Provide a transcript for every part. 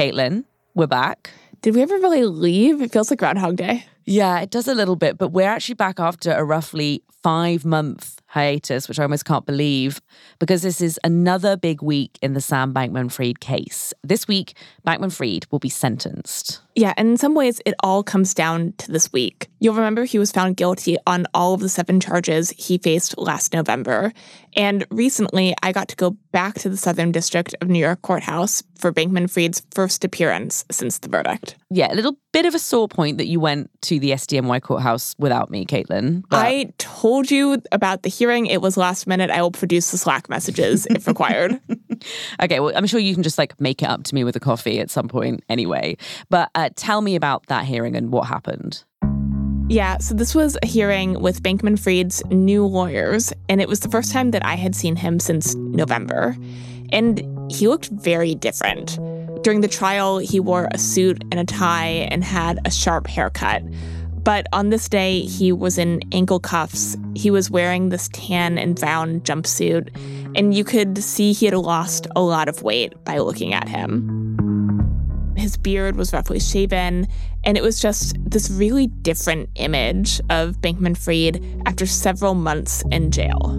Caitlin, we're back. Did we ever really leave? It feels like Groundhog Day. Yeah, it does a little bit, but we're actually back after a roughly 5-month hiatus, which I almost can't believe, because this is another big week in the Sam Bankman-Fried case. This week, Bankman-Fried will be sentenced. Yeah, and in some ways, it all comes down to this week. You'll remember he was found guilty on all of the 7 charges he faced last November. And recently, I got to go back to the Southern District of New York courthouse for Bankman-Fried's first appearance since the verdict. Yeah, a little bit of a sore point that you went to the SDNY courthouse without me, Caitlin. I told you about the hearing. It was last minute. I will produce the Slack messages if required. Okay, well, I'm sure you can just make it up to me with a coffee at some point anyway. But tell me about that hearing and what happened. Yeah, so this was a hearing with Bankman-Fried's new lawyers, and it was the first time that I had seen him since November. And he looked very different. During the trial, he wore a suit and a tie and had a sharp haircut. But on this day, he was in ankle cuffs. He was wearing this tan and brown jumpsuit, and you could see he had lost a lot of weight by looking at him. His beard was roughly shaven, and it was just this really different image of Bankman-Fried after several months in jail.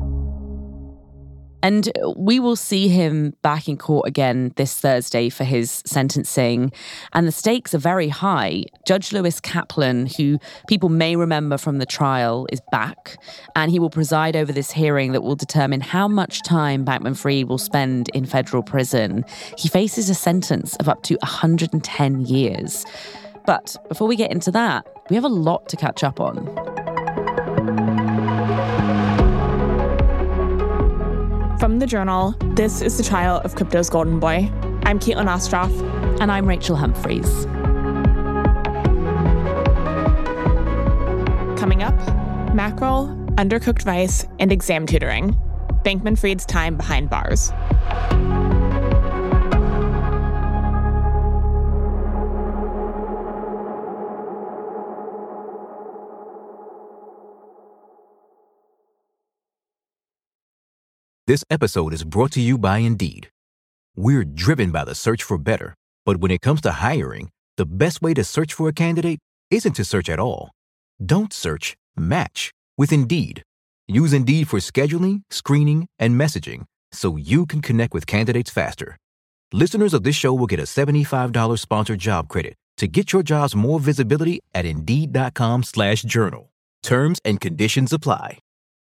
And we will see him back in court again this Thursday for his sentencing. And the stakes are very high. Judge Lewis Kaplan, who people may remember from the trial, is back. And he will preside over this hearing that will determine how much time Bankman-Fried will spend in federal prison. He faces a sentence of up to 110 years. But before we get into that, we have a lot to catch up on. From the Journal, this is the trial of crypto's golden boy. I'm Caitlin Ostroff. And I'm Rachel Humphreys. Coming up, mackerel, undercooked rice, and exam tutoring. Bankman-Fried's time behind bars. This episode is brought to you by Indeed. We're driven by the search for better, but when it comes to hiring, the best way to search for a candidate isn't to search at all. Don't search, match with Indeed. Use Indeed for scheduling, screening, and messaging so you can connect with candidates faster. Listeners of this show will get a $75 sponsored job credit to get your jobs more visibility at Indeed.com/journal. Terms and conditions apply.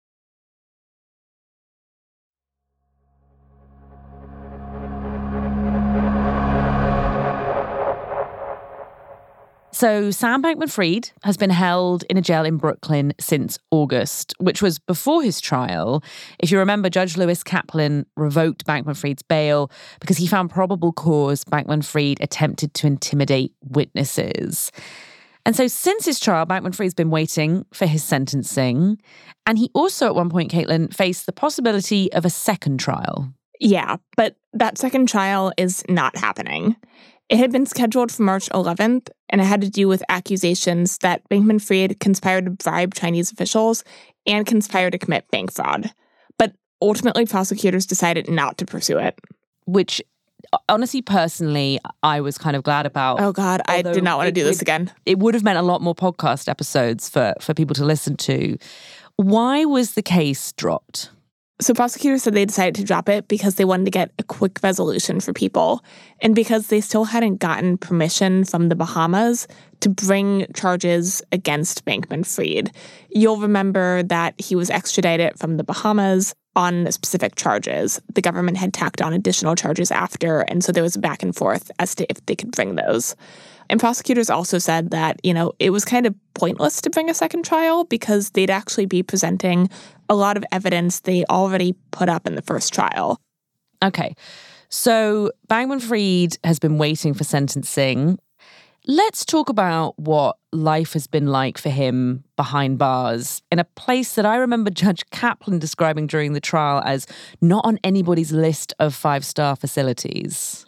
So Sam Bankman-Fried has been held in a jail in Brooklyn since August, which was before his trial. If you remember, Judge Lewis Kaplan revoked Bankman-Fried's bail because he found probable cause Bankman-Fried attempted to intimidate witnesses. And so since his trial, Bankman-Fried's been waiting for his sentencing. And he also, at one point, Caitlin, faced the possibility of a second trial. Yeah, but that second trial is not happening. It had been scheduled for March 11th, and it had to do with accusations that Bankman-Fried conspired to bribe Chinese officials and conspired to commit bank fraud. But ultimately, prosecutors decided not to pursue it. Which, honestly, personally, I was kind of glad about. Oh, God, I did not want to do this again. It would have meant a lot more podcast episodes for people to listen to. Why was the case dropped? So prosecutors said they decided to drop it because they wanted to get a quick resolution for people, and because they still hadn't gotten permission from the Bahamas to bring charges against Bankman-Fried. You'll remember that he was extradited from the Bahamas on specific charges. The government had tacked on additional charges after, and so there was a back and forth as to if they could bring those. And prosecutors also said that, it was kind of pointless to bring a second trial because they'd actually be presenting a lot of evidence they already put up in the first trial. Okay, so Bankman-Fried has been waiting for sentencing. Let's talk about what life has been like for him behind bars in a place that I remember Judge Kaplan describing during the trial as not on anybody's list of 5-star facilities.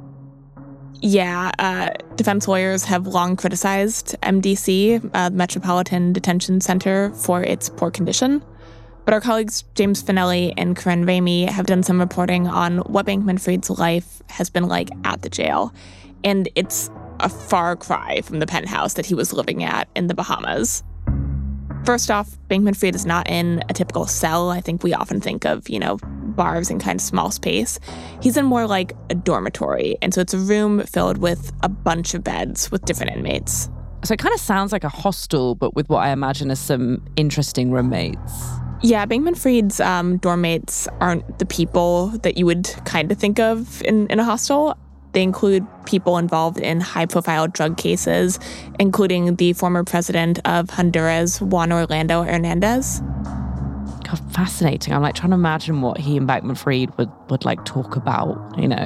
Yeah, defense lawyers have long criticized MDC, Metropolitan Detention Center, for its poor condition. But our colleagues James Finelli and Corinne Ramey have done some reporting on what Bankman-Fried's life has been like at the jail. And it's a far cry from the penthouse that he was living at in the Bahamas. First off, Bankman-Fried is not in a typical cell. I think we often think of, bars in kind of small space. He's in more like a dormitory. And so it's a room filled with a bunch of beds with different inmates. So it kind of sounds like a hostel, but with what I imagine are some interesting roommates. Yeah, Bankman-Fried's dorm mates aren't the people that you would kind of think of in a hostel. They include people involved in high-profile drug cases, including the former president of Honduras, Juan Orlando Hernandez. God, fascinating. I'm trying to imagine what he and Bankman-Fried would talk about,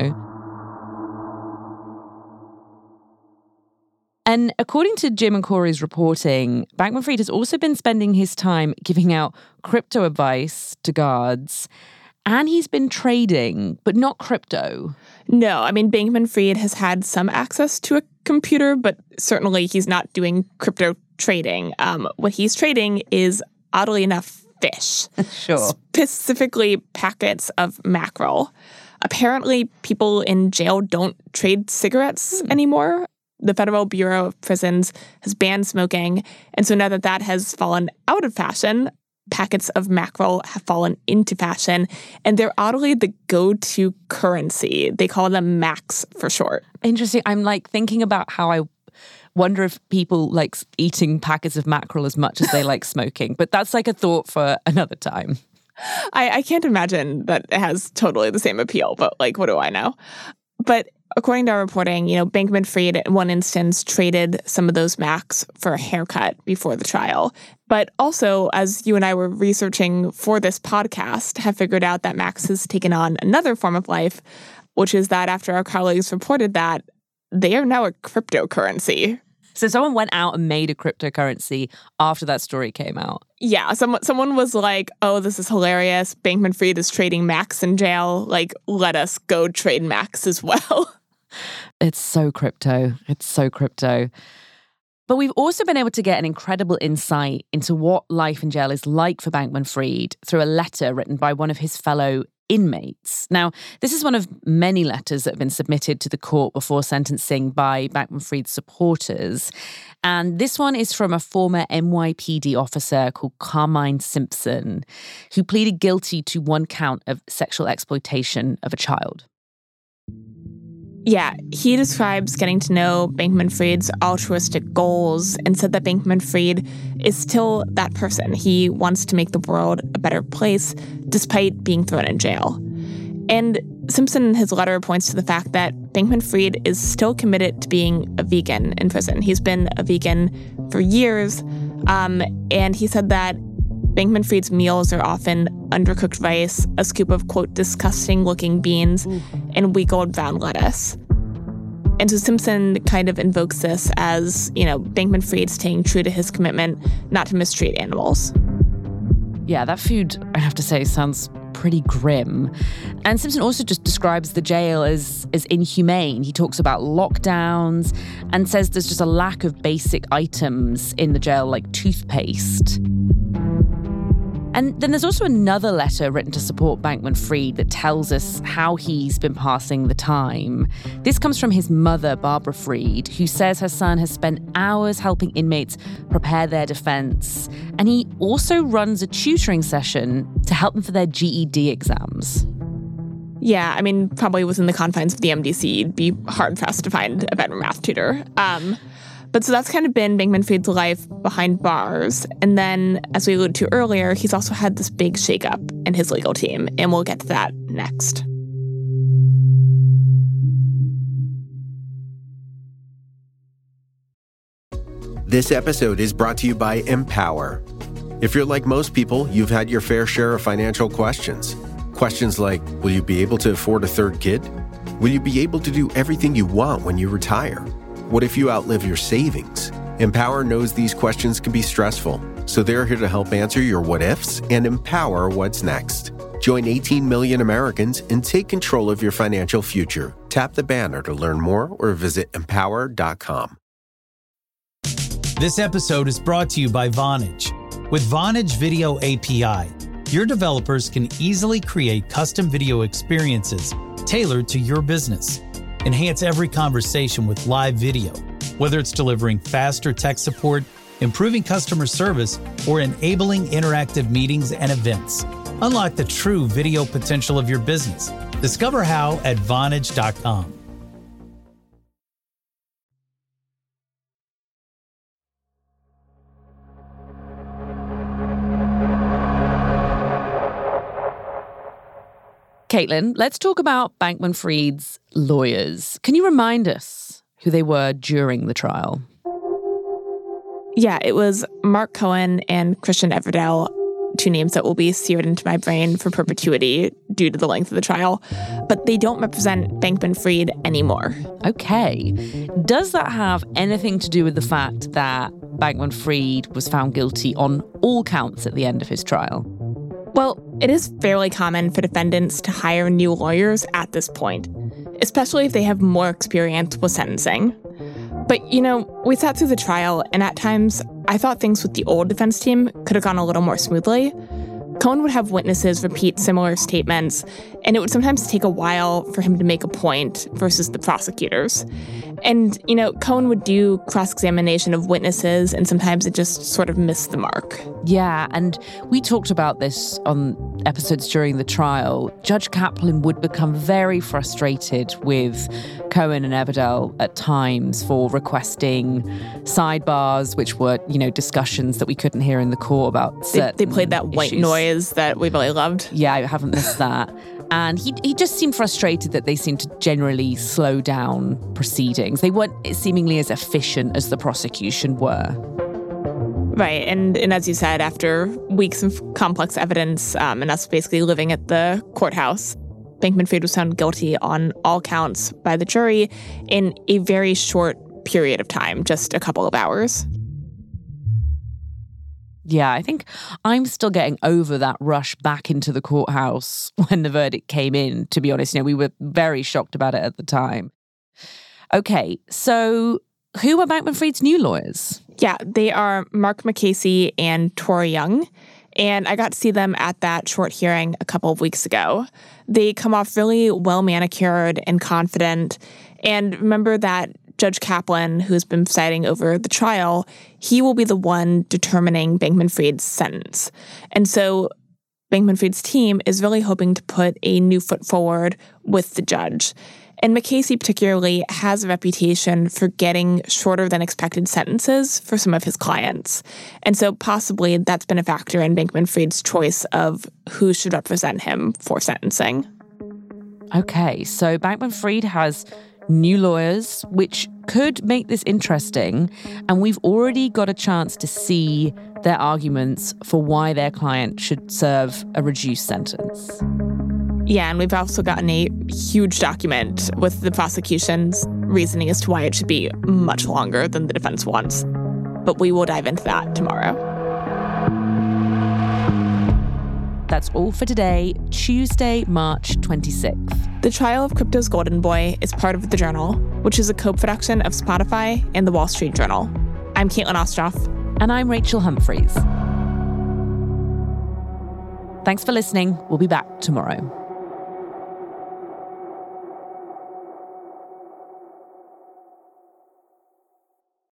And according to Jim and Corey's reporting, Bankman-Fried has also been spending his time giving out crypto advice to guards, and he's been trading, but not crypto. No, Bankman-Fried has had some access to a computer, but certainly he's not doing crypto trading. What he's trading is, oddly enough, fish. Sure. Specifically packets of mackerel. Apparently, people in jail don't trade cigarettes anymore. The Federal Bureau of Prisons has banned smoking, and so now that has fallen out of fashion, packets of mackerel have fallen into fashion, and they're oddly the go-to currency. They call them Macs for short. Interesting. I'm thinking about how I wonder if people like eating packets of mackerel as much as they like smoking, but that's a thought for another time. I can't imagine that it has totally the same appeal, but what do I know? But according to our reporting, Bankman-Fried in one instance traded some of those Macs for a haircut before the trial. But also, as you and I were researching for this podcast, have figured out that Max has taken on another form of life, which is that after our colleagues reported that, they are now a cryptocurrency. So someone went out and made a cryptocurrency after that story came out. Yeah, someone was like, oh, this is hilarious. Bankman-Fried is trading Macs in jail. Let us go trade Macs as well. It's so crypto. It's so crypto. But we've also been able to get an incredible insight into what life in jail is like for Bankman-Fried through a letter written by one of his fellow inmates. Now, this is one of many letters that have been submitted to the court before sentencing by Bankman-Fried's supporters. And this one is from a former NYPD officer called Carmine Simpson, who pleaded guilty to one count of sexual exploitation of a child. Yeah, he describes getting to know Bankman-Fried's altruistic goals and said that Bankman-Fried is still that person. He wants to make the world a better place despite being thrown in jail. And Simpson in his letter points to the fact that Bankman-Fried is still committed to being a vegan in prison. He's been a vegan for years, and he said that Bankman-Fried's meals are often undercooked rice, a scoop of, quote, disgusting-looking beans, and week-old brown lettuce. And so Simpson kind of invokes this as, Bankman-Fried staying true to his commitment not to mistreat animals. Yeah, that food, I have to say, sounds pretty grim. And Simpson also just describes the jail as inhumane. He talks about lockdowns and says there's just a lack of basic items in the jail, like toothpaste. And then there's also another letter written to support Bankman-Fried that tells us how he's been passing the time. This comes from his mother, Barbara Fried, who says her son has spent hours helping inmates prepare their defense. And he also runs a tutoring session to help them for their GED exams. Yeah, probably within the confines of the MDC, you'd be hard-pressed to find a better math tutor. But so that's kind of been Bankman-Fried's life behind bars. And then, as we alluded to earlier, he's also had this big shakeup in his legal team, and we'll get to that next. This episode is brought to you by Empower. If you're like most people, you've had your fair share of financial questions. Questions like, will you be able to afford a third kid? Will you be able to do everything you want when you retire? What if you outlive your savings? Empower knows these questions can be stressful, so they're here to help answer your what-ifs and empower what's next. Join 18 million Americans and take control of your financial future. Tap the banner to learn more or visit empower.com. This episode is brought to you by Vonage. With Vonage Video API, your developers can easily create custom video experiences tailored to your business. Enhance every conversation with live video, whether it's delivering faster tech support, improving customer service, or enabling interactive meetings and events. Unlock the true video potential of your business. Discover how at Vonage.com. Caitlin, let's talk about Bankman-Fried's lawyers. Can you remind us who they were during the trial? Yeah, it was Mark Cohen and Christian Everdell, two names that will be seared into my brain for perpetuity due to the length of the trial. But they don't represent Bankman-Fried anymore. Okay. Does that have anything to do with the fact that Bankman-Fried was found guilty on all counts at the end of his trial? Well, it is fairly common for defendants to hire new lawyers at this point, especially if they have more experience with sentencing. But, we sat through the trial, and at times, I thought things with the old defense team could have gone a little more smoothly. Cohen would have witnesses repeat similar statements, and it would sometimes take a while for him to make a point versus the prosecutors. And, Cohen would do cross-examination of witnesses, and sometimes it just sort of missed the mark. Yeah, and we talked about this on episodes during the trial. Judge Kaplan would become very frustrated with Cohen and Everdell at times for requesting sidebars, which were, discussions that we couldn't hear in the court about certain They played that white issues. Noise that we really loved. Yeah, I haven't missed that. And he just seemed frustrated that they seemed to generally slow down proceedings. They weren't seemingly as efficient as the prosecution were. Right. And as you said, after weeks of complex evidence and us basically living at the courthouse, Bankman-Fried was found guilty on all counts by the jury in a very short period of time, just a couple of hours. Yeah, I think I'm still getting over that rush back into the courthouse when the verdict came in, to be honest. We were very shocked about it at the time. Okay, so who are Bankman-Fried's new lawyers? Yeah, they are Mark McCasey and Tori Young. And I got to see them at that short hearing a couple of weeks ago. They come off really well-manicured and confident. And remember that Judge Kaplan, who's been presiding over the trial, he will be the one determining Bankman-Fried's sentence. And so Bankman-Fried's team is really hoping to put a new foot forward with the judge. And McCasey particularly has a reputation for getting shorter than expected sentences for some of his clients. And so possibly that's been a factor in Bankman-Fried's choice of who should represent him for sentencing. Okay, so Bankman-Fried has new lawyers, which could make this interesting. And we've already got a chance to see their arguments for why their client should serve a reduced sentence. Yeah, and we've also gotten a huge document with the prosecution's reasoning as to why it should be much longer than the defense wants. But we will dive into that tomorrow. That's all for today, Tuesday, March 26th. The Trial of Crypto's Golden Boy is part of The Journal, which is a co-production of Spotify and The Wall Street Journal. I'm Caitlin Ostroff. And I'm Rachel Humphreys. Thanks for listening. We'll be back tomorrow.